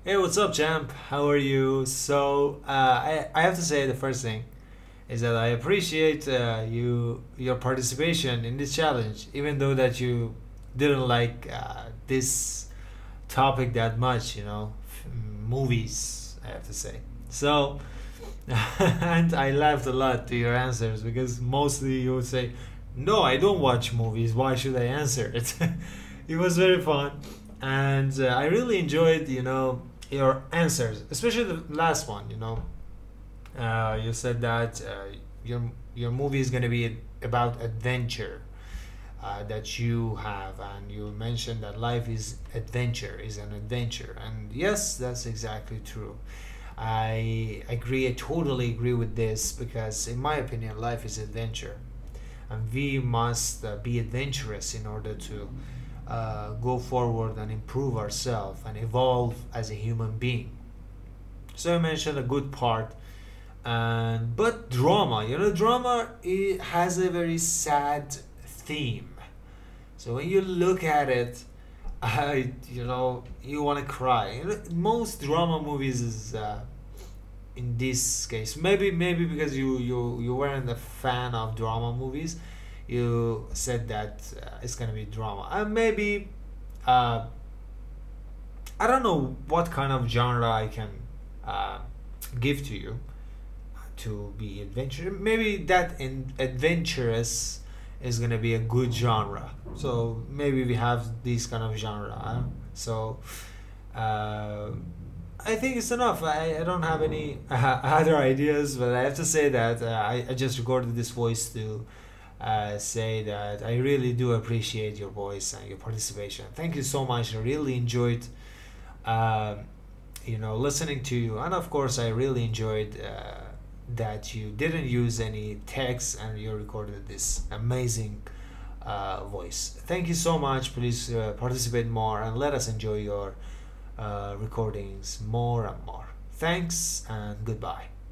Hey, what's up, champ? How are you? I have to say the first thing is that I appreciate your participation in this challenge, even though that you didn't like this topic that much, movies. I have to say so, and I laughed a lot to your answers because mostly you would say, "No, I don't watch movies. Why should I answer it?" It was very fun, and I really enjoyed, your answers, especially the last one. You said that your movie is gonna be about adventure that you have, and you mentioned that life is an adventure, and yes, that's exactly true. I totally agree with this because, in my opinion, life is adventure, and we must be adventurous in order to go forward and improve ourselves and evolve as a human being. So I mentioned a good part, and but drama, drama it has a very sad theme. So when you look at it, you want to cry. Most drama movies is in this case. Maybe because you weren't a fan of drama movies, you said that it's gonna be drama. And maybe uh, I don't know what kind of genre I can uh, give to you to be adventurous. Maybe that in adventurous is gonna be a good genre. So maybe we have this kind of genre. So uh, I think it's enough. I don't have any other ideas, but I have to say that I just recorded this voice to say that I really do appreciate your voice and your participation. Thank you so much. I really enjoyed, um, listening to you, and of course, I really enjoyed that you didn't use any text and you recorded this amazing voice. Thank you so much. Please participate more and let us enjoy your recordings more and more. Thanks and goodbye.